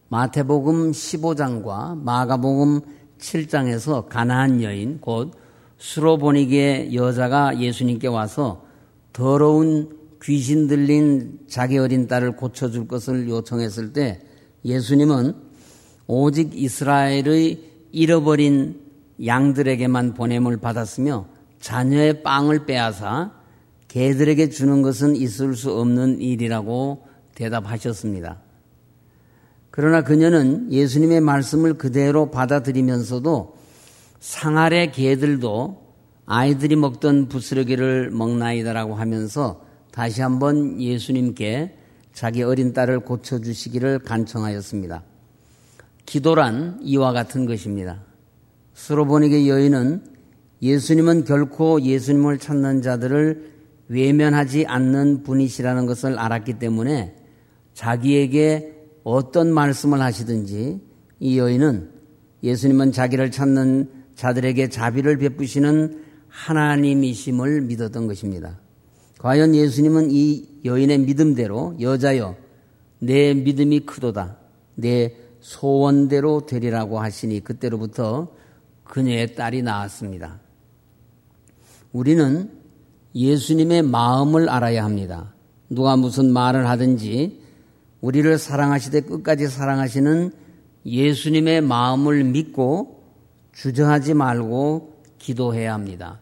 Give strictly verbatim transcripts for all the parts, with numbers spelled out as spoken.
마태복음 십오 장과 마가복음 칠 장에서 가나안 여인 곧 수로보니게 여자가 예수님께 와서 더러운 귀신 들린 자기 어린 딸을 고쳐줄 것을 요청했을 때 예수님은 오직 이스라엘의 잃어버린 양들에게만 보냄을 받았으며 자녀의 빵을 빼앗아 개들에게 주는 것은 있을 수 없는 일이라고 대답하셨습니다. 그러나 그녀는 예수님의 말씀을 그대로 받아들이면서도 상아래 개들도 아이들이 먹던 부스러기를 먹나이다라고 하면서 다시 한번 예수님께 자기 어린 딸을 고쳐주시기를 간청하였습니다. 기도란 이와 같은 것입니다. 수로보니게 여인은 예수님은 결코 예수님을 찾는 자들을 외면하지 않는 분이시라는 것을 알았기 때문에 자기에게 어떤 말씀을 하시든지 이 여인은 예수님은 자기를 찾는 자들에게 자비를 베푸시는 하나님이심을 믿었던 것입니다. 과연 예수님은 이 여인의 믿음대로 여자여 내 믿음이 크도다 내 소원대로 되리라고 하시니 그때로부터 그녀의 딸이 나았습니다. 우리는 예수님의 마음을 알아야 합니다. 누가 무슨 말을 하든지 우리를 사랑하시되 끝까지 사랑하시는 예수님의 마음을 믿고 주저하지 말고 기도해야 합니다.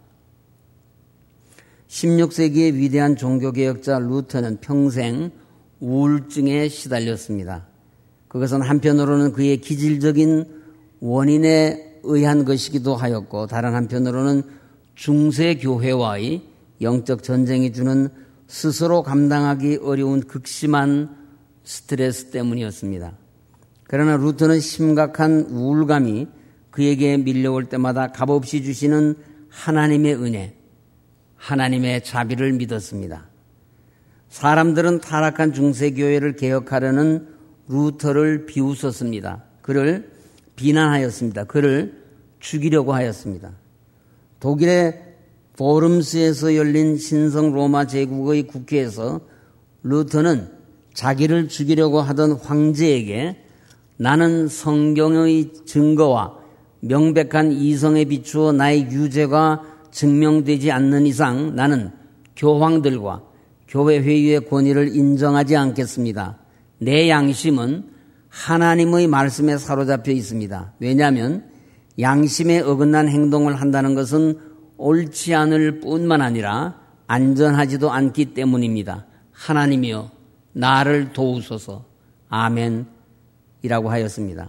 십육 세기의 위대한 종교개혁자 루터는 평생 우울증에 시달렸습니다. 그것은 한편으로는 그의 기질적인 원인에 의한 것이기도 하였고 다른 한편으로는 중세교회와의 영적 전쟁이 주는 스스로 감당하기 어려운 극심한 스트레스 때문이었습니다. 그러나 루터는 심각한 우울감이 그에게 밀려올 때마다 값없이 주시는 하나님의 은혜, 하나님의 자비를 믿었습니다. 사람들은 타락한 중세교회를 개혁하려는 루터를 비웃었습니다. 그를 비난하였습니다. 그를 죽이려고 하였습니다. 독일의 포름스에서 열린 신성 로마 제국의 국회에서 루터는 자기를 죽이려고 하던 황제에게 나는 성경의 증거와 명백한 이성에 비추어 나의 유죄가 증명되지 않는 이상 나는 교황들과 교회 회의의 권위를 인정하지 않겠습니다. 내 양심은 하나님의 말씀에 사로잡혀 있습니다. 왜냐하면 양심에 어긋난 행동을 한다는 것은 옳지 않을 뿐만 아니라 안전하지도 않기 때문입니다. 하나님이여 나를 도우소서. 아멘이라고 하였습니다.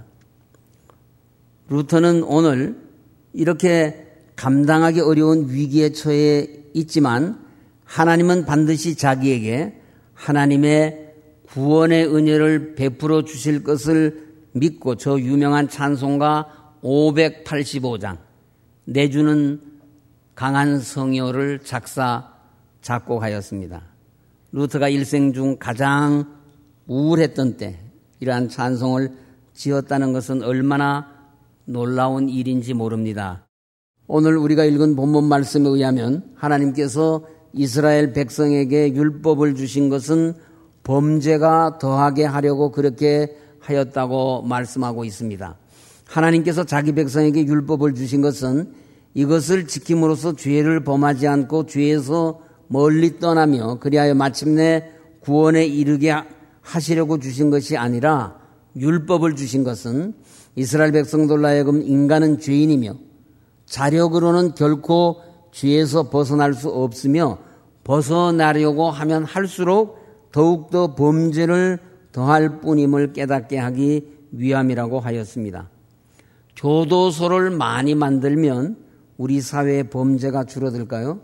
루터는 오늘 이렇게 감당하기 어려운 위기에 처해 있지만 하나님은 반드시 자기에게 하나님의 구원의 은혜를 베풀어 주실 것을 믿고 저 유명한 찬송가 오백팔십오 장 내주는 강한 성요를 작사 작곡하였습니다. 루터가 일생 중 가장 우울했던 때 이러한 찬송을 지었다는 것은 얼마나 놀라운 일인지 모릅니다. 오늘 우리가 읽은 본문 말씀에 의하면 하나님께서 이스라엘 백성에게 율법을 주신 것은 범죄가 더하게 하려고 그렇게 하였다고 말씀하고 있습니다. 하나님께서 자기 백성에게 율법을 주신 것은 이것을 지킴으로써 죄를 범하지 않고 죄에서 멀리 떠나며 그리하여 마침내 구원에 이르게 하시려고 주신 것이 아니라 율법을 주신 것은 이스라엘 백성들로 하여금 인간은 죄인이며 자력으로는 결코 죄에서 벗어날 수 없으며 벗어나려고 하면 할수록 더욱더 범죄를 더할 뿐임을 깨닫게 하기 위함이라고 하였습니다. 교도소를 많이 만들면 우리 사회의 범죄가 줄어들까요?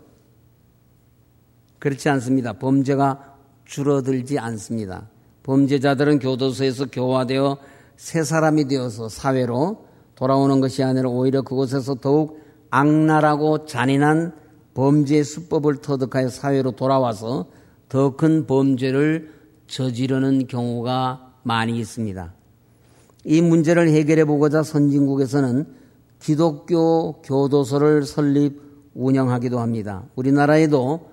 그렇지 않습니다. 범죄가 줄어들지 않습니다. 범죄자들은 교도소에서 교화되어 새 사람이 되어서 사회로 돌아오는 것이 아니라 오히려 그곳에서 더욱 악랄하고 잔인한 범죄의 수법을 터득하여 사회로 돌아와서 더 큰 범죄를 저지르는 경우가 많이 있습니다. 이 문제를 해결해 보고자 선진국에서는 기독교 교도소를 설립 운영하기도 합니다. 우리나라에도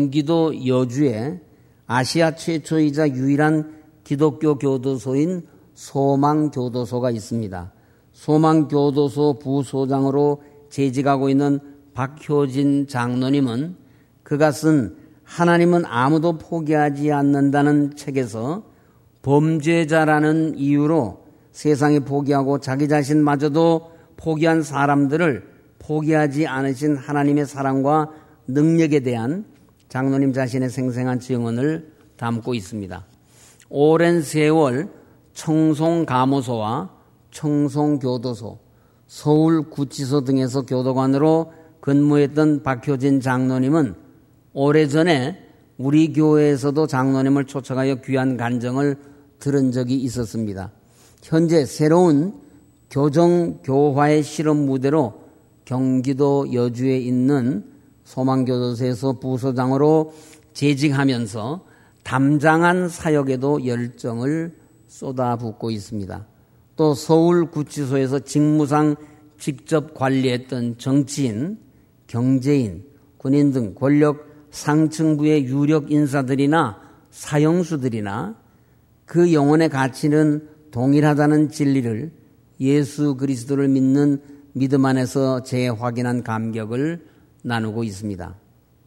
경기도 여주에 아시아 최초이자 유일한 기독교 교도소인 소망교도소가 있습니다. 소망교도소 부소장으로 재직하고 있는 박효진 장로님은 그가 쓴 하나님은 아무도 포기하지 않는다는 책에서 범죄자라는 이유로 세상에 포기하고 자기 자신마저도 포기한 사람들을 포기하지 않으신 하나님의 사랑과 능력에 대한 장로님 자신의 생생한 증언을 담고 있습니다. 오랜 세월 청송감호소와 청송교도소, 서울구치소 등에서 교도관으로 근무했던 박효진 장로님은 오래전에 우리 교회에서도 장로님을 초청하여 귀한 간증을 들은 적이 있었습니다. 현재 새로운 교정교화의 실험 무대로 경기도 여주에 있는 소망교도소에서 부소장으로 재직하면서 담장한 사역에도 열정을 쏟아붓고 있습니다. 또 서울구치소에서 직무상 직접 관리했던 정치인, 경제인, 군인 등 권력 상층부의 유력 인사들이나 사형수들이나 그 영혼의 가치는 동일하다는 진리를 예수 그리스도를 믿는 믿음 안에서 재확인한 감격을 나누고 있습니다.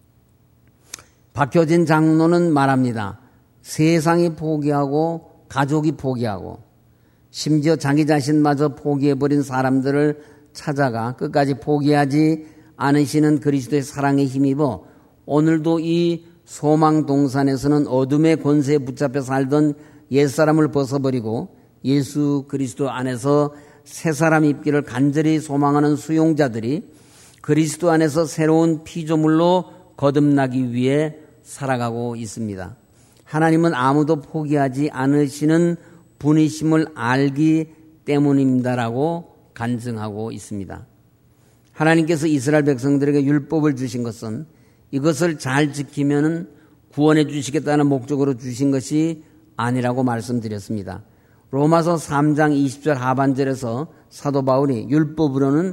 박효진 장로는 말합니다. 세상이 포기하고 가족이 포기하고 심지어 자기 자신마저 포기해버린 사람들을 찾아가 끝까지 포기하지 않으시는 그리스도의 사랑에 힘입어 오늘도 이 소망동산에서는 어둠의 권세에 붙잡혀 살던 옛사람을 벗어버리고 예수 그리스도 안에서 새사람 입기를 간절히 소망하는 수용자들이 그리스도 안에서 새로운 피조물로 거듭나기 위해 살아가고 있습니다. 하나님은 아무도 포기하지 않으시는 분이심을 알기 때문입니다라고 간증하고 있습니다. 하나님께서 이스라엘 백성들에게 율법을 주신 것은 이것을 잘 지키면 구원해 주시겠다는 목적으로 주신 것이 아니라고 말씀드렸습니다. 로마서 삼 장 이십 절 하반절에서 사도 바울이 율법으로는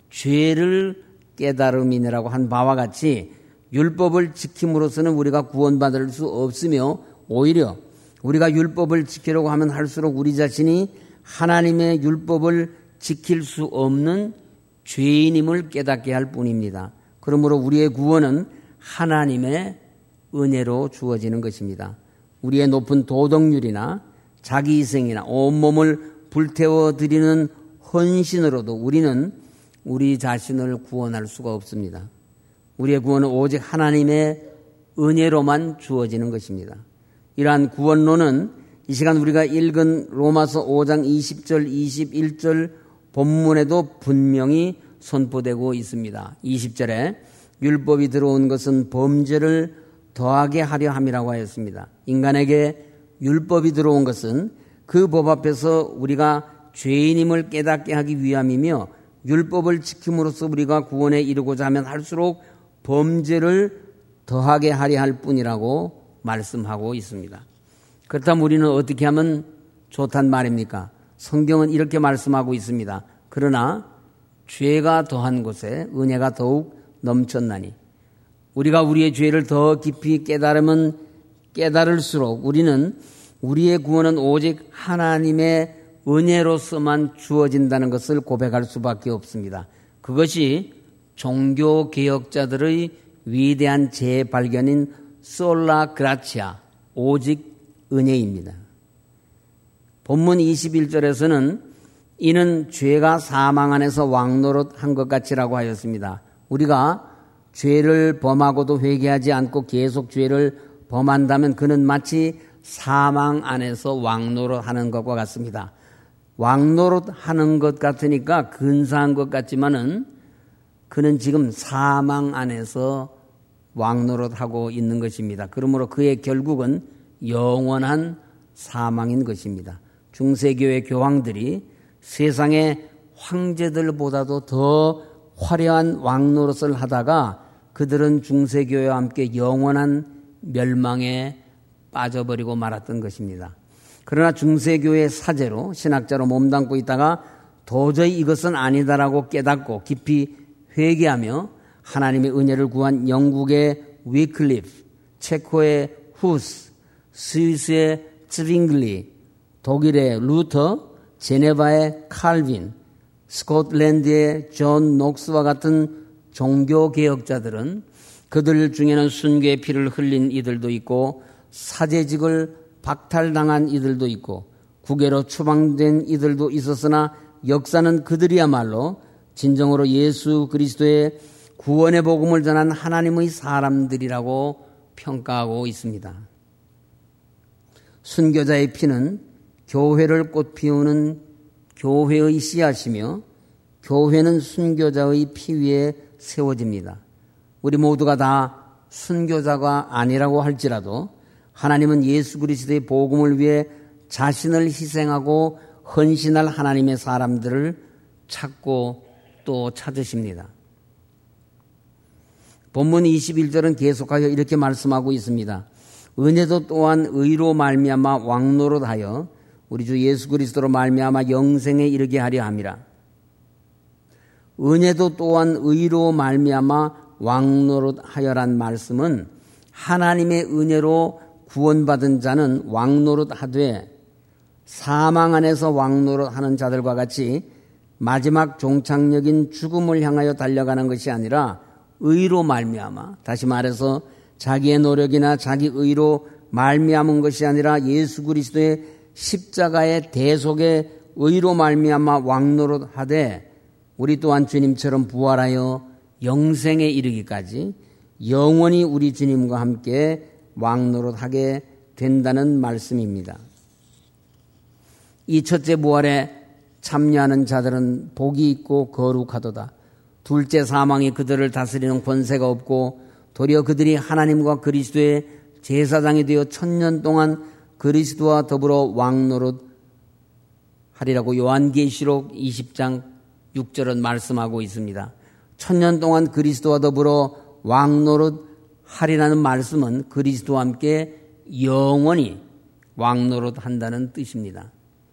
죄를 깨달음이라고 한 바와 같이 율법을 지킴으로써는 우리가 구원받을 수 없으며 오히려 우리가 율법을 지키려고 하면 할수록 우리 자신이 하나님의 율법을 지킬 수 없는 죄인임을 깨닫게 할 뿐입니다. 그러므로 우리의 구원은 하나님의 은혜로 주어지는 것입니다. 우리의 높은 도덕률이나 자기희생이나 온몸을 불태워 드리는 헌신으로도 우리는 우리 자신을 구원할 수가 없습니다. 우리의 구원은 오직 하나님의 은혜로만 주어지는 것입니다. 이러한 구원론은 이 시간 우리가 읽은 로마서 오 장 이십 절 이십일 절 본문에도 분명히 선포되고 있습니다. 이십 절에 율법이 들어온 것은 범죄를 더하게 하려 함이라고 하였습니다. 인간에게 율법이 들어온 것은 그 법 앞에서 우리가 죄인임을 깨닫게 하기 위함이며 율법을 지킴으로써 우리가 구원에 이르고자 하면 할수록 범죄를 더하게 하려 할 뿐이라고 말씀하고 있습니다. 그렇다면 우리는 어떻게 하면 좋단 말입니까? 성경은 이렇게 말씀하고 있습니다. 그러나 죄가 더한 곳에 은혜가 더욱 넘쳤나니 우리가 우리의 죄를 더 깊이 깨달으면 깨달을수록 우리는 우리의 구원은 오직 하나님의 은혜로서만 주어진다는 것을 고백할 수밖에 없습니다. 그것이 종교개혁자들의 위대한 재발견인 솔라 그라치아, 오직 은혜입니다. 본문 이십일 절에서는 이는 죄가 사망 안에서 왕노릇한 것 같이라고 하였습니다. 우리가 죄를 범하고도 회개하지 않고 계속 죄를 범한다면 그는 마치 사망 안에서 왕노릇하는 것과 같습니다. 왕노릇하는 것 같으니까 근사한 것 같지만은 그는 지금 사망 안에서 왕노릇하고 있는 것입니다. 그러므로 그의 결국은 영원한 사망인 것입니다. 중세교회 교황들이 세상의 황제들보다도 더 화려한 왕노릇을 하다가 그들은 중세교회와 함께 영원한 멸망에 빠져버리고 말았던 것입니다. 그러나 중세교회의 사제로 신학자로 몸담고 있다가 도저히 이것은 아니다라고 깨닫고 깊이 회개하며 하나님의 은혜를 구한 영국의 위클리프, 체코의 후스, 스위스의 츠빙글리, 독일의 루터, 제네바의 칼빈, 스코틀랜드의 존 녹스와 같은 종교개혁자들은 그들 중에는 순교의 피를 흘린 이들도 있고 사제직을 박탈당한 이들도 있고 국외로 추방된 이들도 있었으나 역사는 그들이야말로 진정으로 예수 그리스도의 구원의 복음을 전한 하나님의 사람들이라고 평가하고 있습니다. 순교자의 피는 교회를 꽃피우는 교회의 씨앗이며 교회는 순교자의 피 위에 세워집니다. 우리 모두가 다 순교자가 아니라고 할지라도 하나님은 예수 그리스도의 복음을 위해 자신을 희생하고 헌신할 하나님의 사람들을 찾고 또 찾으십니다. 본문 이십일 절은 계속하여 이렇게 말씀하고 있습니다. 은혜도 또한 의로 말미암아 왕노릇하여 우리 주 예수 그리스도로 말미암아 영생에 이르게 하려 함이라. 은혜도 또한 의로 말미암아 왕노릇하여란 말씀은 하나님의 은혜로 구원받은 자는 왕노릇하되 사망 안에서 왕노릇하는 자들과 같이 마지막 종착역인 죽음을 향하여 달려가는 것이 아니라 의로 말미암아, 다시 말해서 자기의 노력이나 자기 의로 말미암은 것이 아니라 예수 그리스도의 십자가의 대속의 의로 말미암아 왕노릇하되 우리 또한 주님처럼 부활하여 영생에 이르기까지 영원히 우리 주님과 함께 왕노릇하게 된다는 말씀입니다. 이 첫째 부활에 참여하는 자들은 복이 있고 거룩하도다. 둘째 사망이 그들을 다스리는 권세가 없고 도리어 그들이 하나님과 그리스도의 제사장이 되어 천년 동안 그리스도와 더불어 왕노릇 하리라고 요한계시록 이십 장 육 절은 말씀하고 있습니다. 천년 동안 그리스도와 더불어 왕노릇 하리라는 말씀은 그리스도와 함께 영원히 왕노릇 한다는 뜻입니다.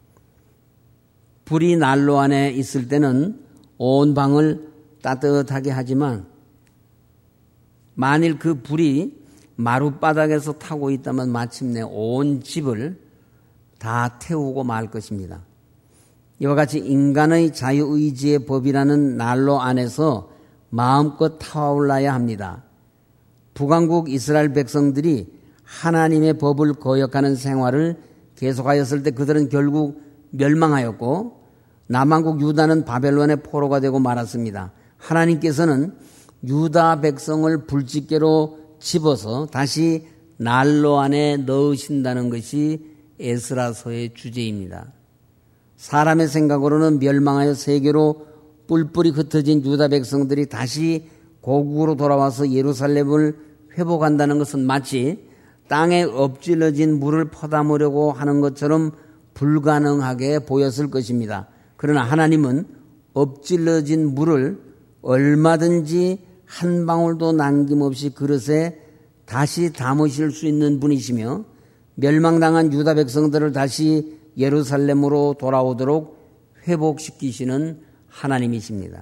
불이 난로 안에 있을 때는 온 방을 따뜻하게 하지만 만일 그 불이 마룻바닥에서 타고 있다면 마침내 온 집을 다 태우고 말 것입니다. 이와 같이 인간의 자유의지의 법이라는 난로 안에서 마음껏 타올라야 합니다. 북왕국 이스라엘 백성들이 하나님의 법을 거역하는 생활을 계속하였을 때 그들은 결국 멸망하였고 남왕국 유다는 바벨론의 포로가 되고 말았습니다. 하나님께서는 유다 백성을 불집게로 집어서 다시 난로 안에 넣으신다는 것이 에스라서의 주제입니다. 사람의 생각으로는 멸망하여 세계로 뿔뿔이 흩어진 유다 백성들이 다시 고국으로 돌아와서 예루살렘을 회복한다는 것은 마치 땅에 엎질러진 물을 퍼담으려고 하는 것처럼 불가능하게 보였을 것입니다. 그러나 하나님은 엎질러진 물을 얼마든지 한 방울도 남김없이 그릇에 다시 담으실 수 있는 분이시며 멸망당한 유다 백성들을 다시 예루살렘으로 돌아오도록 회복시키시는 하나님이십니다.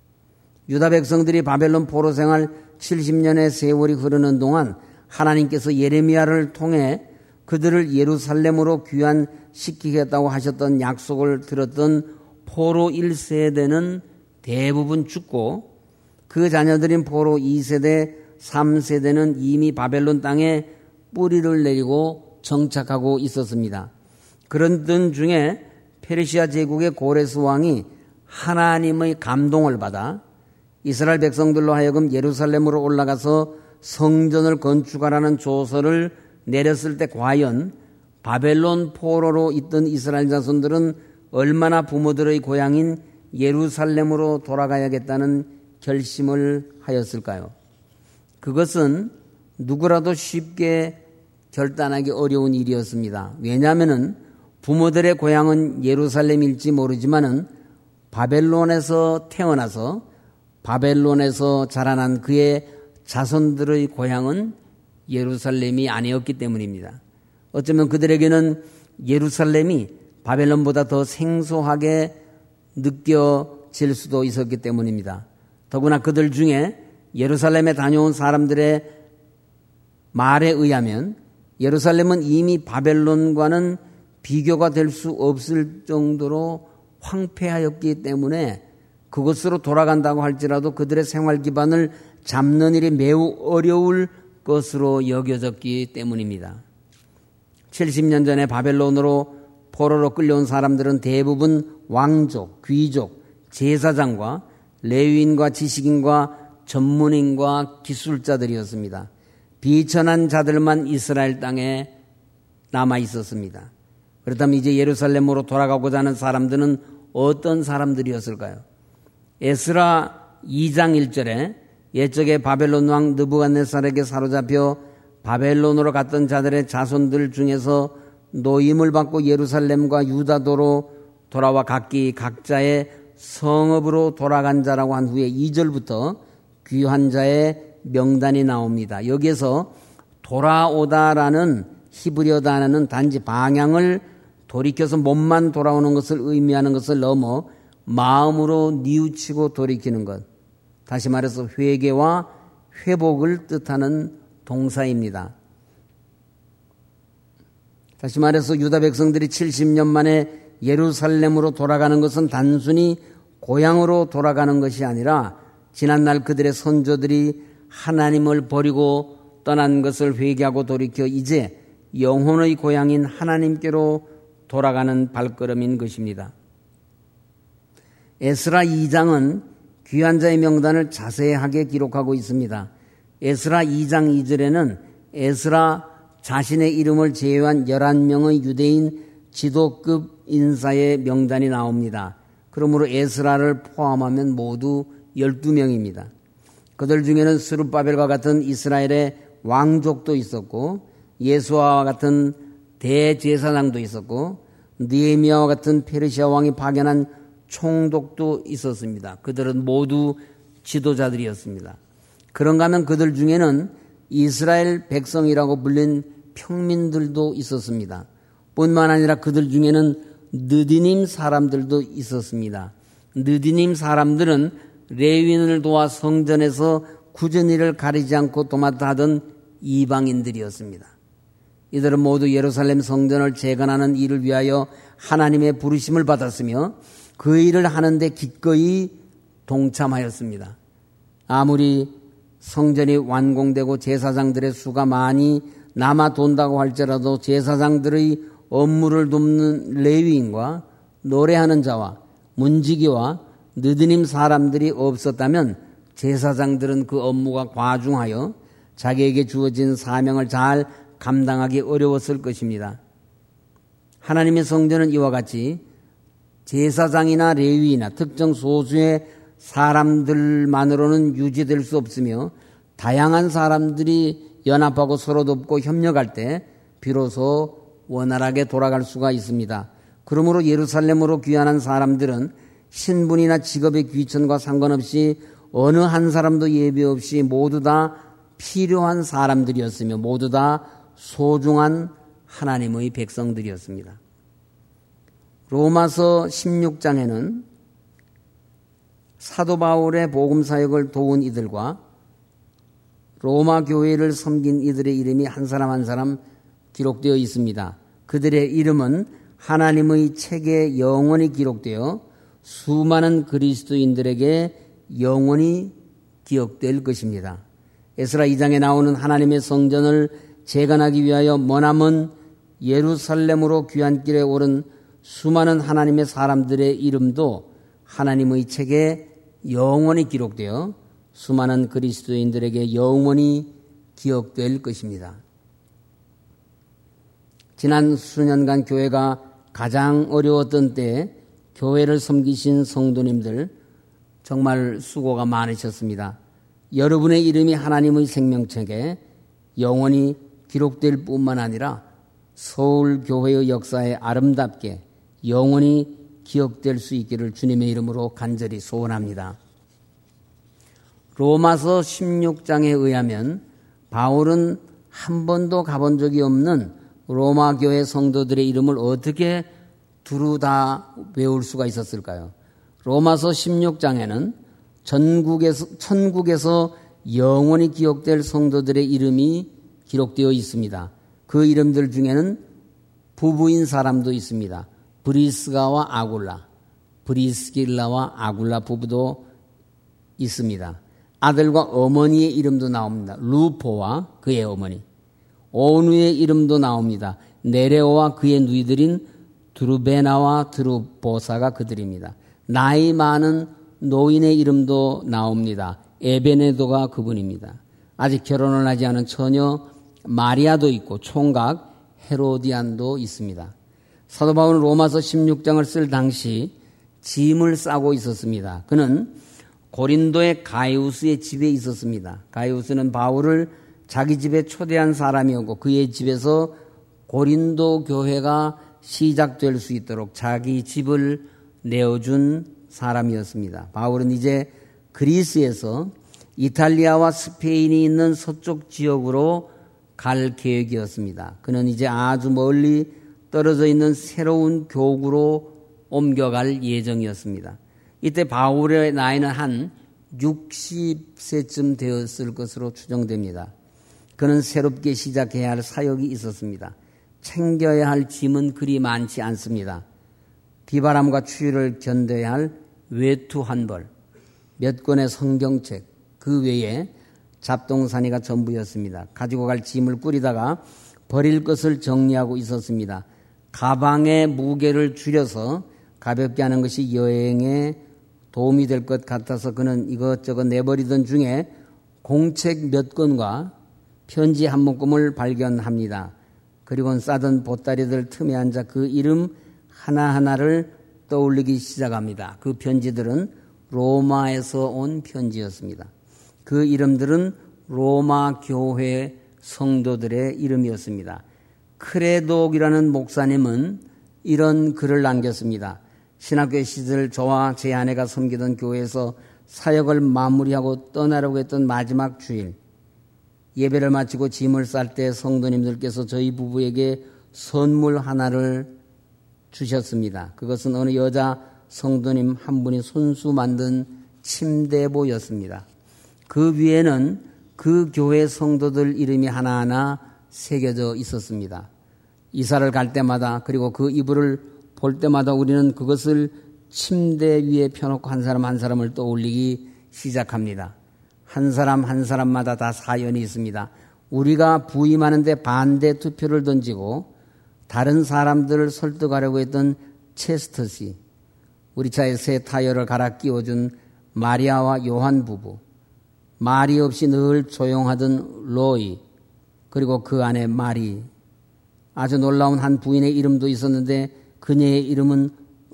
유다 백성들이 바벨론 포로 생활 칠십 년의 세월이 흐르는 동안 하나님께서 예레미야를 통해 그들을 예루살렘으로 귀환시키겠다고 하셨던 약속을 들었던 포로 일 세대는 대부분 죽고 그 자녀들인 포로 이 세대, 삼 세대는 이미 바벨론 땅에 뿌리를 내리고 정착하고 있었습니다. 그런 들 중에 페르시아 제국의 고레스 왕이 하나님의 감동을 받아 이스라엘 백성들로 하여금 예루살렘으로 올라가서 성전을 건축하라는 조서를 내렸을 때 과연 바벨론 포로로 있던 이스라엘 자손들은 얼마나 부모들의 고향인 예루살렘으로 돌아가야겠다는 결심을 하였을까요? 그것은 누구라도 쉽게 결단하기 어려운 일이었습니다. 왜냐하면 부모들의 고향은 예루살렘일지 모르지만은 바벨론에서 태어나서 바벨론에서 자라난 그의 자손들의 고향은 예루살렘이 아니었기 때문입니다. 어쩌면 그들에게는 예루살렘이 바벨론보다 더 생소하게 느껴질 수도 있었기 때문입니다. 더구나 그들 중에 예루살렘에 다녀온 사람들의 말에 의하면 예루살렘은 이미 바벨론과는 비교가 될 수 없을 정도로 황폐하였기 때문에 그것으로 돌아간다고 할지라도 그들의 생활 기반을 잡는 일이 매우 어려울 것으로 여겨졌기 때문입니다. 칠십 년 전에 바벨론으로 포로로 끌려온 사람들은 대부분 왕족, 귀족, 제사장과 레위인과 지식인과 전문인과 기술자들이었습니다. 비천한 자들만 이스라엘 땅에 남아 있었습니다. 그렇다면 이제 예루살렘으로 돌아가고자 하는 사람들은 어떤 사람들이었을까요? 에스라 이 장 일 절에 옛적에 바벨론 왕 느부갓네살에게 사로잡혀 바벨론으로 갔던 자들의 자손들 중에서 노임을 받고 예루살렘과 유다도로 돌아와 각기 각자의 성읍으로 돌아간 자라고 한 후에 이 절부터 귀한 자의 명단이 나옵니다. 여기에서 돌아오다라는 히브리어 단어는 단지 방향을 돌이켜서 몸만 돌아오는 것을 의미하는 것을 넘어 마음으로 뉘우치고 돌이키는 것, 다시 말해서 회개와 회복을 뜻하는 동사입니다. 다시 말해서 유다 백성들이 칠십 년 만에 예루살렘으로 돌아가는 것은 단순히 고향으로 돌아가는 것이 아니라 지난날 그들의 선조들이 하나님을 버리고 떠난 것을 회개하고 돌이켜 이제 영혼의 고향인 하나님께로 돌아가는 발걸음인 것입니다. 에스라 이 장은 귀한 자의 명단을 자세하게 기록하고 있습니다. 에스라 이 장 이 절에는 에스라 자신의 이름을 제외한 열한 명의 유대인 지도급 인사의 명단이 나옵니다. 그러므로 에스라를 포함하면 모두 열두 명입니다. 그들 중에는 스룹바벨과 같은 이스라엘의 왕족도 있었고 예수아와 같은 대제사장도 있었고 느헤미야와 같은 페르시아 왕이 파견한 총독도 있었습니다. 그들은 모두 지도자들이었습니다. 그런가 하면 그들 중에는 이스라엘 백성이라고 불린 평민들도 있었습니다. 뿐만 아니라 그들 중에는 느디님 사람들도 있었습니다. 느디님 사람들은 레위인을 도와 성전에서 굳은 일을 가리지 않고 도맡아 하던 이방인들이었습니다. 이들은 모두 예루살렘 성전을 재건하는 일을 위하여 하나님의 부르심을 받았으며 그 일을 하는데 기꺼이 동참하였습니다. 아무리 성전이 완공되고 제사장들의 수가 많이 남아 돈다고 할지라도 제사장들의 업무를 돕는 레위인과 노래하는 자와 문지기와 느드님 사람들이 없었다면 제사장들은 그 업무가 과중하여 자기에게 주어진 사명을 잘 감당하기 어려웠을 것입니다. 하나님의 성전은 이와 같이 제사장이나 레위나 특정 소수의 사람들만으로는 유지될 수 없으며 다양한 사람들이 연합하고 서로 돕고 협력할 때 비로소 원활하게 돌아갈 수가 있습니다. 그러므로 예루살렘으로 귀환한 사람들은 신분이나 직업의 귀천과 상관없이 어느 한 사람도 예비 없이 모두 다 필요한 사람들이었으며 모두 다 소중한 하나님의 백성들이었습니다. 로마서 십육 장에는 사도 바울의 복음 사역을 도운 이들과 로마 교회를 섬긴 이들의 이름이 한 사람 한 사람 기록되어 있습니다. 그들의 이름은 하나님의 책에 영원히 기록되어 수많은 그리스도인들에게 영원히 기억될 것입니다. 에스라 이 장에 나오는 하나님의 성전을 재건하기 위하여 머나먼 예루살렘으로 귀환길에 오른 수많은 하나님의 사람들의 이름도 하나님의 책에 영원히 기록되어 수많은 그리스도인들에게 영원히 기억될 것입니다. 지난 수년간 교회가 가장 어려웠던 때에 교회를 섬기신 성도님들 정말 수고가 많으셨습니다. 여러분의 이름이 하나님의 생명책에 영원히 기록될 뿐만 아니라 서울교회의 역사에 아름답게 영원히 기억될 수 있기를 주님의 이름으로 간절히 소원합니다. 로마서 십육 장에 의하면 바울은 한 번도 가본 적이 없는 로마 교회 성도들의 이름을 어떻게 두루 다 외울 수가 있었을까요? 로마서 십육 장에는 전국에서, 천국에서 영원히 기억될 성도들의 이름이 기록되어 있습니다. 그 이름들 중에는 부부인 사람도 있습니다. 브리스가와 아굴라, 브리스길라와 아굴라 부부도 있습니다. 아들과 어머니의 이름도 나옵니다. 루포와 그의 어머니. 오누의 이름도 나옵니다. 네레오와 그의 누이들인 드루베나와 드루보사가 그들입니다. 나이 많은 노인의 이름도 나옵니다. 에베네도가 그분입니다. 아직 결혼을 하지 않은 처녀 마리아도 있고 총각 헤로디안도 있습니다. 사도 바울은 로마서 십육 장을 쓸 당시 짐을 싸고 있었습니다. 그는 고린도의 가이우스의 집에 있었습니다. 가이우스는 바울을 자기 집에 초대한 사람이었고 그의 집에서 고린도 교회가 시작될 수 있도록 자기 집을 내어준 사람이었습니다. 바울은 이제 그리스에서 이탈리아와 스페인이 있는 서쪽 지역으로 갈 계획이었습니다. 그는 이제 아주 멀리 떨어져 있는 새로운 교구로 옮겨갈 예정이었습니다. 이때 바울의 나이는 한 육십 세쯤 되었을 것으로 추정됩니다. 그는 새롭게 시작해야 할 사역이 있었습니다. 챙겨야 할 짐은 그리 많지 않습니다. 비바람과 추위를 견뎌야 할 외투 한 벌, 몇 권의 성경책, 그 외에 잡동사니가 전부였습니다. 가지고 갈 짐을 꾸리다가 버릴 것을 정리하고 있었습니다. 가방의 무게를 줄여서 가볍게 하는 것이 여행에 도움이 될 것 같아서 그는 이것저것 내버리던 중에 공책 몇 권과 편지 한 묶음을 발견합니다. 그리고는 싸던 보따리들 틈에 앉아 그 이름 하나하나를 떠올리기 시작합니다. 그 편지들은 로마에서 온 편지였습니다. 그 이름들은 로마 교회 성도들의 이름이었습니다. 크레독이라는 목사님은 이런 글을 남겼습니다. 신학교 시절 저와 제 아내가 섬기던 교회에서 사역을 마무리하고 떠나려고 했던 마지막 주일, 예배를 마치고 짐을 쌀 때 성도님들께서 저희 부부에게 선물 하나를 주셨습니다. 그것은 어느 여자 성도님 한 분이 손수 만든 침대보였습니다. 그 위에는 그 교회 성도들 이름이 하나하나 새겨져 있었습니다. 이사를 갈 때마다 그리고 그 이불을 볼 때마다 우리는 그것을 침대 위에 펴놓고 한 사람 한 사람을 떠올리기 시작합니다. 한 사람 한 사람마다 다 사연이 있습니다. 우리가 부임하는데 반대 투표를 던지고 다른 사람들을 설득하려고 했던 체스터씨, 우리 차에 새 타이어를 갈아 끼워준 마리아와 요한 부부, 말이 없이 늘 조용하던 로이, 그리고 그 안에 마리, 아주 놀라운 한 부인의 이름도 있었는데 그녀의 이름은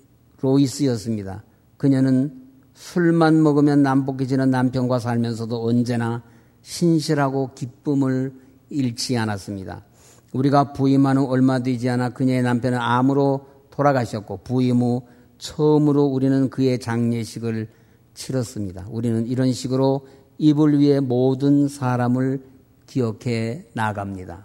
로이스였습니다. 그녀는 술만 먹으면 난폭해지는 남편과 살면서도 언제나 신실하고 기쁨을 잃지 않았습니다. 우리가 부임 후 얼마 되지 않아 그녀의 남편은 암으로 돌아가셨고 부임 후 처음으로 우리는 그의 장례식을 치렀습니다. 우리는 이런 식으로 이불 위에 모든 사람을 기억해 나갑니다.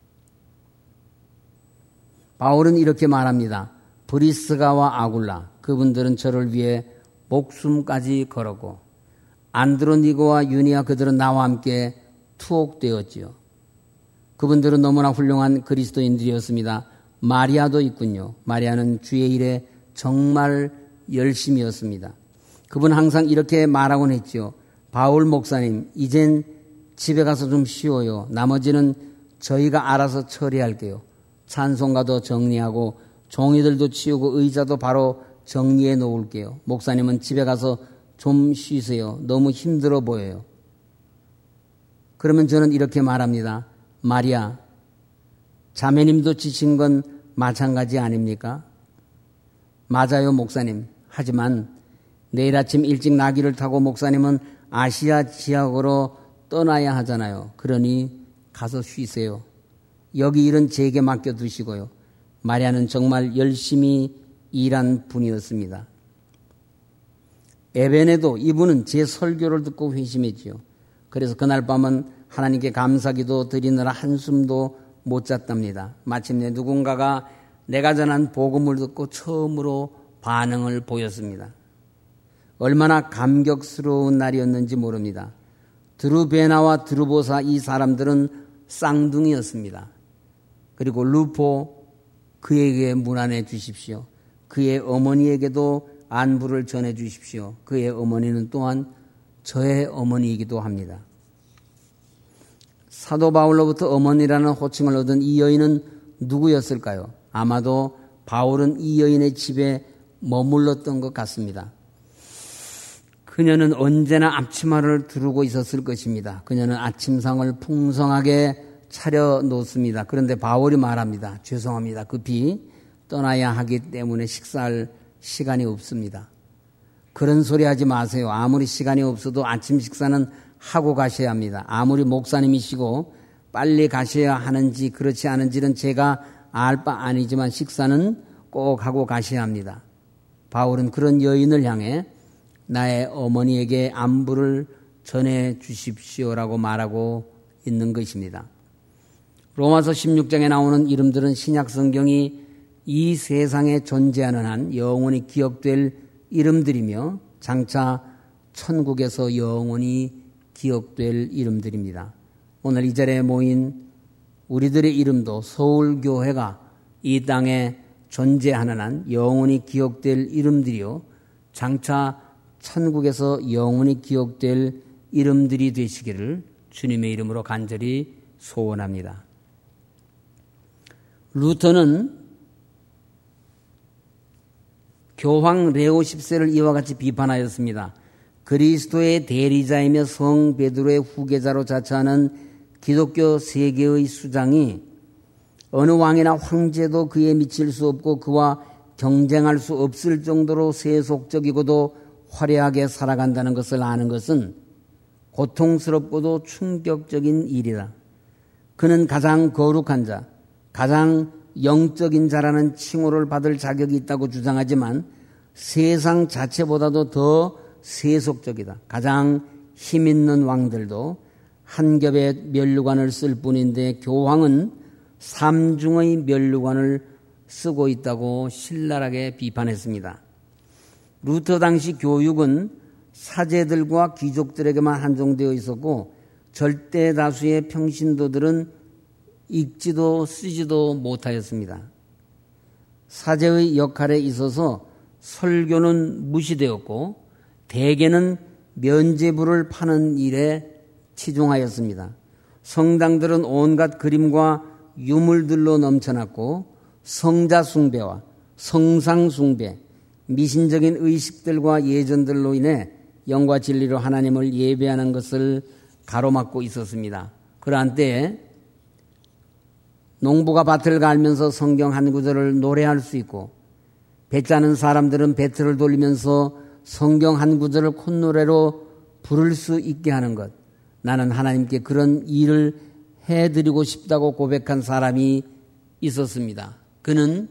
바울은 이렇게 말합니다. 브리스가와 아굴라, 그분들은 저를 위해 목숨까지 걸었고 안드로니고와 유니아 그들은 나와 함께 투옥되었지요. 그분들은 너무나 훌륭한 그리스도인들이었습니다. 마리아도 있군요. 마리아는 주의 일에 정말 열심이었습니다. 그분 항상 이렇게 말하곤 했지요. 바울 목사님, 이젠 집에 가서 좀 쉬어요. 나머지는 저희가 알아서 처리할게요. 찬송가도 정리하고 종이들도 치우고 의자도 바로 정리해 놓을게요. 목사님은 집에 가서 좀 쉬세요. 너무 힘들어 보여요. 그러면 저는 이렇게 말합니다. 마리아, 자매님도 지친 건 마찬가지 아닙니까? 맞아요, 목사님. 하지만 내일 아침 일찍 나귀를 타고 목사님은 아시아 지역으로 떠나야 하잖아요. 그러니 가서 쉬세요. 여기 일은 제게 맡겨두시고요. 마리아는 정말 열심히 일한 분이었습니다. 에베네도 이분은 제 설교를 듣고 회심했지요. 그래서 그날 밤은 하나님께 감사기도 드리느라 한숨도 못 잤답니다. 마침내 누군가가 내가 전한 복음을 듣고 처음으로 반응을 보였습니다. 얼마나 감격스러운 날이었는지 모릅니다. 드루베나와 드루보사 이 사람들은 쌍둥이였습니다. 그리고 루포, 그에게 문안해 주십시오. 그의 어머니에게도 안부를 전해 주십시오. 그의 어머니는 또한 저의 어머니이기도 합니다. 사도 바울로부터 어머니라는 호칭을 얻은 이 여인은 누구였을까요? 아마도 바울은 이 여인의 집에 머물렀던 것 같습니다. 그녀는 언제나 앞치마를 두르고 있었을 것입니다. 그녀는 아침상을 풍성하게 차려 놓습니다. 그런데 바울이 말합니다. 죄송합니다. 급히 떠나야 하기 때문에 식사할 시간이 없습니다. 그런 소리 하지 마세요. 아무리 시간이 없어도 아침 식사는 하고 가셔야 합니다. 아무리 목사님이시고 빨리 가셔야 하는지 그렇지 않은지는 제가 알 바 아니지만 식사는 꼭 하고 가셔야 합니다. 바울은 그런 여인을 향해 나의 어머니에게 안부를 전해 주십시오라고 말하고 있는 것입니다. 로마서 십육 장에 나오는 이름들은 신약 성경이 이 세상에 존재하는 한 영원히 기억될 이름들이며 장차 천국에서 영원히 기억될 이름들입니다. 오늘 이 자리에 모인 우리들의 이름도 서울교회가 이 땅에 존재하는 한 영원히 기억될 이름들이요 장차 천국에서 영원히 기억될 이름들이 되시기를 주님의 이름으로 간절히 소원합니다. 루터는 교황 레오 십 세를 이와 같이 비판하였습니다. 그리스도의 대리자이며 성 베드로의 후계자로 자처하는 기독교 세계의 수장이 어느 왕이나 황제도 그에 미칠 수 없고 그와 경쟁할 수 없을 정도로 세속적이고도 화려하게 살아간다는 것을 아는 것은 고통스럽고도 충격적인 일이다. 그는 가장 거룩한 자, 가장 영적인 자라는 칭호를 받을 자격이 있다고 주장하지만 세상 자체보다도 더 세속적이다. 가장 힘있는 왕들도 한 겹의 면류관을 쓸 뿐인데 교황은 삼중의 면류관을 쓰고 있다고 신랄하게 비판했습니다. 루터 당시 교육은 사제들과 귀족들에게만 한정되어 있었고 절대 다수의 평신도들은 읽지도 쓰지도 못하였습니다. 사제의 역할에 있어서 설교는 무시되었고 대개는 면죄부를 파는 일에 치중하였습니다. 성당들은 온갖 그림과 유물들로 넘쳐났고 성자 숭배와 성상 숭배, 미신적인 의식들과 예전들로 인해 영과 진리로 하나님을 예배하는 것을 가로막고 있었습니다. 그러한 때에 농부가 밭을 갈면서 성경 한 구절을 노래할 수 있고 배 짜는 사람들은 배틀을 돌리면서 성경 한 구절을 콧노래로 부를 수 있게 하는 것. 나는 하나님께 그런 일을 해드리고 싶다고 고백한 사람이 있었습니다. 그는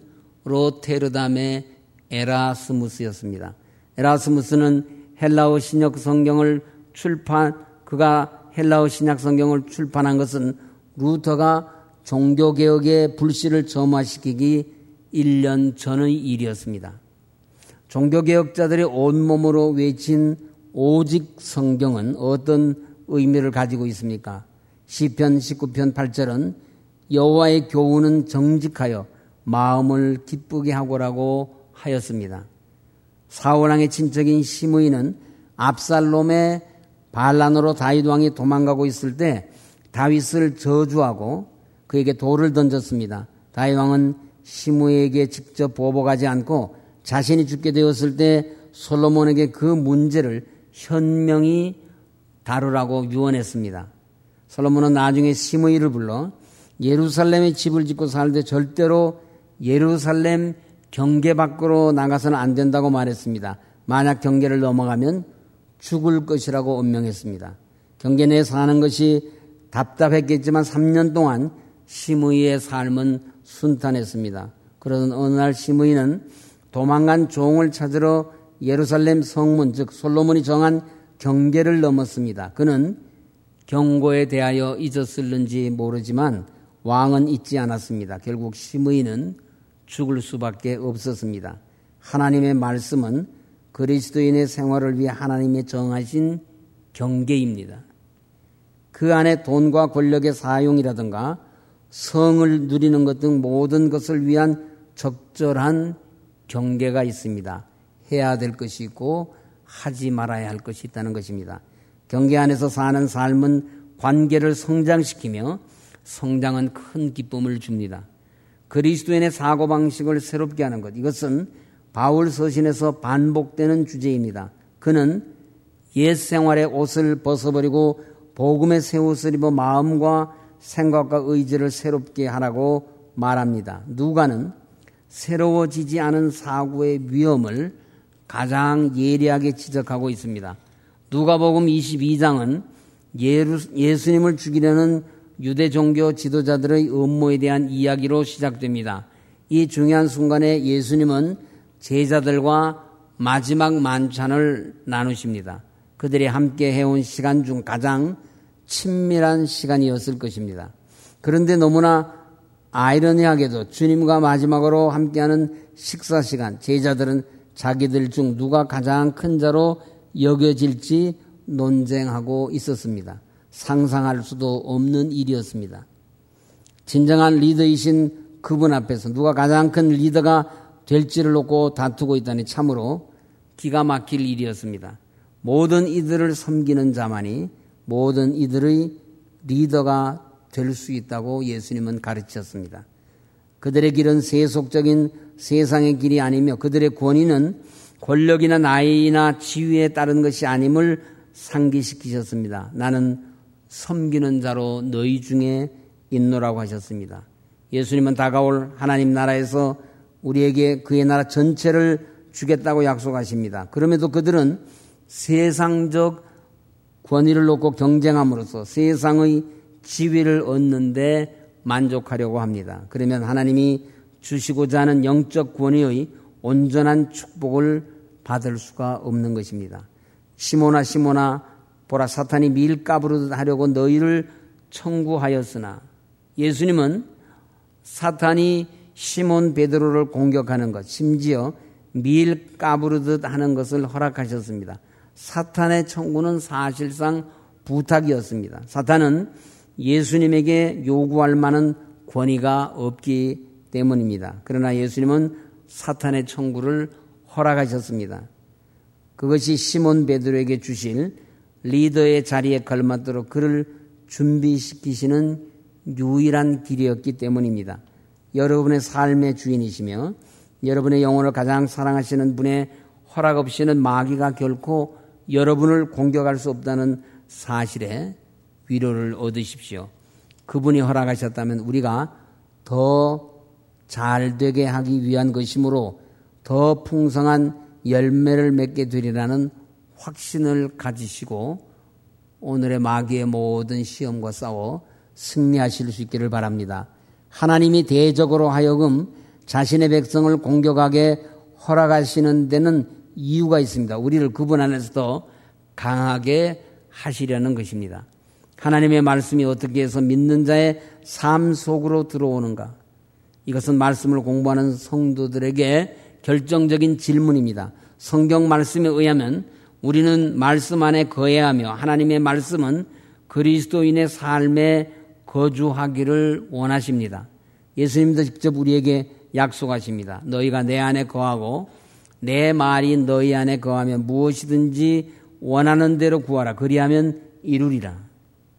로테르담의 에라스무스였습니다. 에라스무스는 헬라어 신약 성경을 출판, 그가 헬라어 신약 성경을 출판한 것은 루터가 종교개혁의 불씨를 점화시키기 일 년 전의 일이었습니다. 종교개혁자들이 온몸으로 외친 오직 성경은 어떤 의미를 가지고 있습니까? 시편 십구 편 팔 절은 여호와의 교훈은 정직하여 마음을 기쁘게 하고라고 하였습니다. 사울왕의 친척인 시므이는 압살롬의 반란으로 다윗 왕이 도망가고 있을 때 다윗을 저주하고 그에게 돌을 던졌습니다. 다윗 왕은 시므이에게 직접 보복하지 않고 자신이 죽게 되었을 때 솔로몬에게 그 문제를 현명히 다루라고 유언했습니다. 솔로몬은 나중에 시므이를 불러 예루살렘에 집을 짓고 살되 절대로 예루살렘 경계 밖으로 나가서는 안 된다고 말했습니다. 만약 경계를 넘어가면 죽을 것이라고 엄명했습니다. 경계 내에 사는 것이 답답했겠지만 삼 년 동안 시므이의 삶은 순탄했습니다. 그러던 어느 날 시므이는 도망간 종을 찾으러 예루살렘 성문, 즉 솔로몬이 정한 경계를 넘었습니다. 그는 경고에 대하여 잊었을는지 모르지만 왕은 잊지 않았습니다. 결국 시므이는 죽을 수밖에 없었습니다. 하나님의 말씀은 그리스도인의 생활을 위해 하나님의 정하신 경계입니다. 그 안에 돈과 권력의 사용이라든가 성을 누리는 것 등 모든 것을 위한 적절한 경계가 있습니다. 해야 될 것이 있고 하지 말아야 할 것이 있다는 것입니다. 경계 안에서 사는 삶은 관계를 성장시키며 성장은 큰 기쁨을 줍니다. 그리스도인의 사고방식을 새롭게 하는 것, 이것은 바울 서신에서 반복되는 주제입니다. 그는 옛 생활의 옷을 벗어버리고 복음의 새 옷을 입어 마음과 생각과 의지를 새롭게 하라고 말합니다. 누가는 새로워지지 않은 사고의 위험을 가장 예리하게 지적하고 있습니다. 누가복음 이십이 장은 예루, 예수님을 죽이려는 유대 종교 지도자들의 음모에 대한 이야기로 시작됩니다. 이 중요한 순간에 예수님은 제자들과 마지막 만찬을 나누십니다. 그들이 함께 해온 시간 중 가장 친밀한 시간이었을 것입니다. 그런데 너무나 아이러니하게도 주님과 마지막으로 함께하는 식사 시간, 제자들은 자기들 중 누가 가장 큰 자로 여겨질지 논쟁하고 있었습니다. 상상할 수도 없는 일이었습니다. 진정한 리더이신 그분 앞에서 누가 가장 큰 리더가 될지를 놓고 다투고 있다니 참으로 기가 막힐 일이었습니다. 모든 이들을 섬기는 자만이 모든 이들의 리더가 될 수 있다고 예수님은 가르쳤습니다. 그들의 길은 세속적인 세상의 길이 아니며 그들의 권위는 권력이나 나이나 지위에 따른 것이 아님을 상기시키셨습니다. 나는 섬기는 자로 너희 중에 있노라고 하셨습니다. 예수님은 다가올 하나님 나라에서 우리에게 그의 나라 전체를 주겠다고 약속하십니다. 그럼에도 그들은 세상적 권위를 놓고 경쟁함으로써 세상의 지위를 얻는데 만족하려고 합니다. 그러면 하나님이 주시고자 하는 영적 권위의 온전한 축복을 받을 수가 없는 것입니다. 시몬아 시몬아 보라 사탄이 밀가부르듯 하려고 너희를 청구하였으나 예수님은 사탄이 시몬 베드로를 공격하는 것, 심지어 밀가부르듯 하는 것을 허락하셨습니다. 사탄의 청구는 사실상 부탁이었습니다. 사탄은 예수님에게 요구할 만한 권위가 없기 때문입니다. 그러나 예수님은 사탄의 청구를 허락하셨습니다. 그것이 시몬 베드로에게 주실 리더의 자리에 걸맞도록 그를 준비시키시는 유일한 길이었기 때문입니다. 여러분의 삶의 주인이시며 여러분의 영혼을 가장 사랑하시는 분의 허락 없이는 마귀가 결코 여러분을 공격할 수 없다는 사실에 위로를 얻으십시오. 그분이 허락하셨다면 우리가 더 잘되게 하기 위한 것이므로 더 풍성한 열매를 맺게 되리라는 확신을 가지시고 오늘의 마귀의 모든 시험과 싸워 승리하실 수 있기를 바랍니다. 하나님이 대적으로 하여금 자신의 백성을 공격하게 허락하시는 데는 이유가 있습니다. 우리를 그분 안에서 더 강하게 하시려는 것입니다. 하나님의 말씀이 어떻게 해서 믿는 자의 삶 속으로 들어오는가? 이것은 말씀을 공부하는 성도들에게 결정적인 질문입니다. 성경 말씀에 의하면 우리는 말씀 안에 거해야 하며 하나님의 말씀은 그리스도인의 삶에 거주하기를 원하십니다. 예수님도 직접 우리에게 약속하십니다. 너희가 내 안에 거하고 내 말이 너희 안에 거하면 무엇이든지 원하는 대로 구하라. 그리하면 이루리라.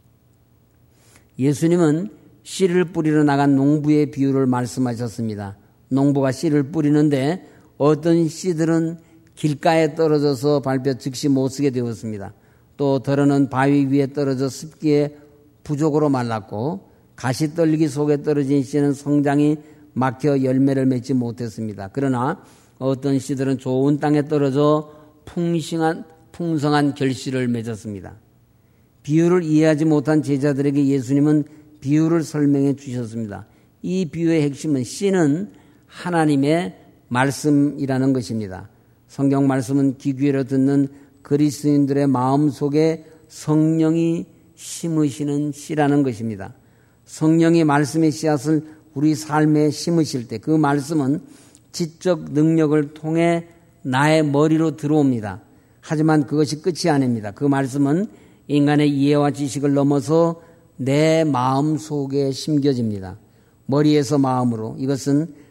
예수님은 씨를 뿌리러 나간 농부의 비유를 말씀하셨습니다. 농부가 씨를 뿌리는데 어떤 씨들은 길가에 떨어져서 밟혀 즉시 못 쓰게 되었습니다. 또 더러는 바위 위에 떨어져 습기에 부족으로 말랐고 가시떨기 속에 떨어진 씨는 성장이 막혀 열매를 맺지 못했습니다. 그러나 어떤 씨들은 좋은 땅에 떨어져 풍성한, 풍성한 결실을 맺었습니다. 비유를 이해하지 못한 제자들에게 예수님은 비유를 설명해 주셨습니다. 이 비유의 핵심은 씨는 하나님의 말씀이라는 것입니다. 성경 말씀은 귀 기울여 듣는 그리스도인들의 마음 속에 성령이 심으시는 씨라는 것입니다. 성령이 말씀의 씨앗을 우리 삶에 심으실 때 그 말씀은 지적 능력을 통해 나의 머리로 들어옵니다. 하지만 그것이 끝이 아닙니다. 그 말씀은 인간의 이해와 지식을 넘어서 내 마음 속에 심겨집니다. 머리에서 마음으로 이것은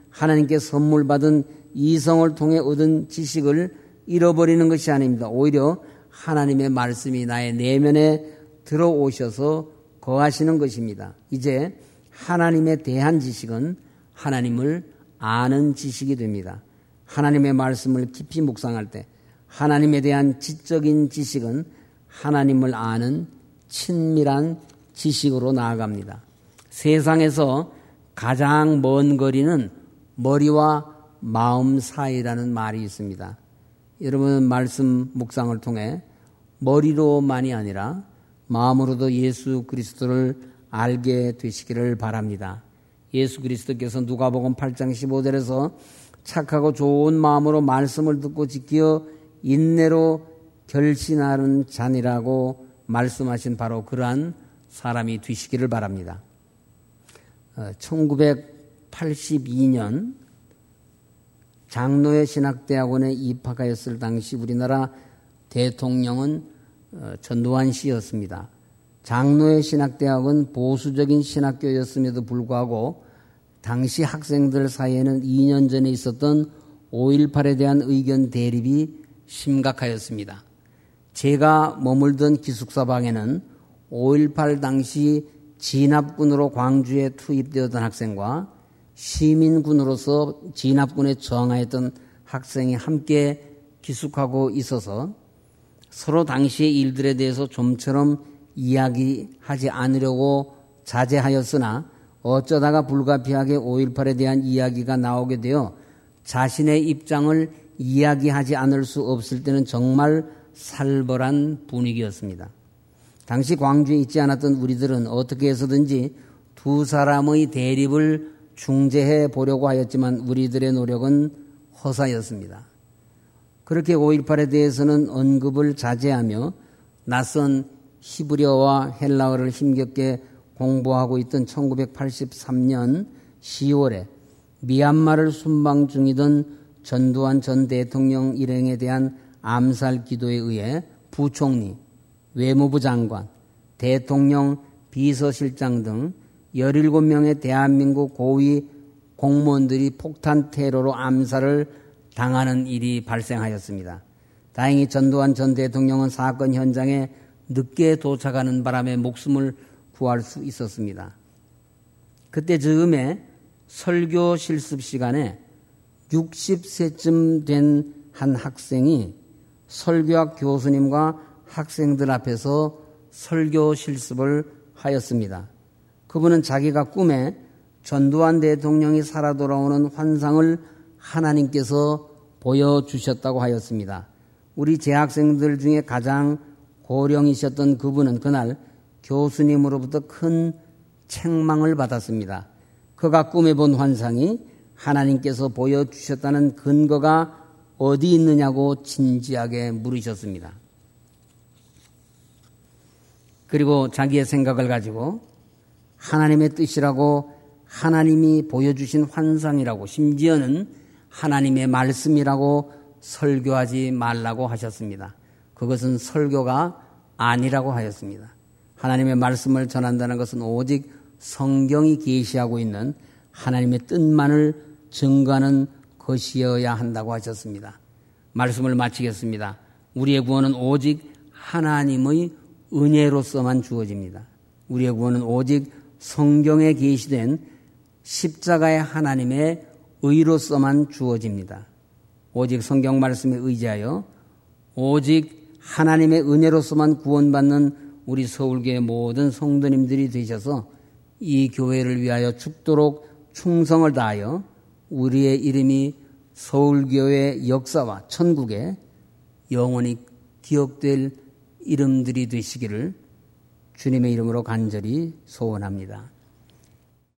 하나님께 선물 받은 이성을 통해 얻은 지식을 잃어버리는 것이 아닙니다. 오히려 하나님의 말씀이 나의 내면에 들어오셔서 거하시는 것입니다. 이제 하나님에 대한 지식은 하나님을 아는 지식이 됩니다. 하나님의 말씀을 깊이 묵상할 때 하나님에 대한 지적인 지식은 하나님을 아는 친밀한 지식으로 나아갑니다. 세상에서 가장 먼 거리는 머리와 마음 사이라는 말이 있습니다. 여러분 말씀 묵상을 통해 머리로만이 아니라 마음으로도 예수 그리스도를 알게 되시기를 바랍니다. 예수 그리스도께서 누가복음 팔 장 십오 절에서 착하고 좋은 마음으로 말씀을 듣고 지켜 인내로 결신하는 자니라고 말씀하신 바로 그러한 사람이 되시기를 바랍니다. 천구백팔십이 년 장로회 신학대학원에 입학하였을 당시 우리나라 대통령은 전두환 씨였습니다. 장로회 신학대학은 보수적인 신학교였음에도 불구하고 당시 학생들 사이에는 이 년 전에 있었던 오일팔에 대한 의견 대립이 심각하였습니다. 제가 머물던 기숙사방에는 오일팔 당시 진압군으로 광주에 투입되었던 학생과 시민군으로서 진압군에 저항하였던 학생이 함께 기숙하고 있어서 서로 당시의 일들에 대해서 좀처럼 이야기하지 않으려고 자제하였으나 어쩌다가 불가피하게 오일팔에 대한 이야기가 나오게 되어 자신의 입장을 이야기하지 않을 수 없을 때는 정말 살벌한 분위기였습니다. 당시 광주에 있지 않았던 우리들은 어떻게 해서든지 두 사람의 대립을 중재해 보려고 하였지만 우리들의 노력은 허사였습니다. 그렇게 오일팔에 대해서는 언급을 자제하며 낯선 히브리어와 헬라어를 힘겹게 공부하고 있던 천구백팔십삼 년 시월에 미얀마를 순방 중이던 전두환 전 대통령 일행에 대한 암살 기도에 의해 부총리, 외무부 장관, 대통령 비서실장 등 열일곱 명의 대한민국 고위 공무원들이 폭탄 테러로 암살을 당하는 일이 발생하였습니다. 다행히 전두환 전 대통령은 사건 현장에 늦게 도착하는 바람에 목숨을 구할 수 있었습니다. 그때 즈음에 설교 실습 시간에 육십 세쯤 된 한 학생이 설교학 교수님과 학생들 앞에서 설교 실습을 하였습니다. 그분은 자기가 꿈에 전두환 대통령이 살아 돌아오는 환상을 하나님께서 보여주셨다고 하였습니다. 우리 재학생들 중에 가장 고령이셨던 그분은 그날 교수님으로부터 큰 책망을 받았습니다. 그가 꿈에 본 환상이 하나님께서 보여주셨다는 근거가 어디 있느냐고 진지하게 물으셨습니다. 그리고 자기의 생각을 가지고 하나님의 뜻이라고 하나님이 보여주신 환상이라고 심지어는 하나님의 말씀이라고 설교하지 말라고 하셨습니다. 그것은 설교가 아니라고 하였습니다. 하나님의 말씀을 전한다는 것은 오직 성경이 계시하고 있는 하나님의 뜻만을 증거하는 것이어야 한다고 하셨습니다. 말씀을 마치겠습니다. 우리의 구원은 오직 하나님의 은혜로서만 주어집니다. 우리의 구원은 오직 성경에 계시된 십자가의 하나님의 의로서만 주어집니다. 오직 성경 말씀에 의지하여 오직 하나님의 은혜로서만 구원받는 우리 서울교회 모든 성도님들이 되셔서 이 교회를 위하여 죽도록 충성을 다하여 우리의 이름이 서울교회 역사와 천국에 영원히 기억될 이름들이 되시기를 주님의 이름으로 간절히 소원합니다.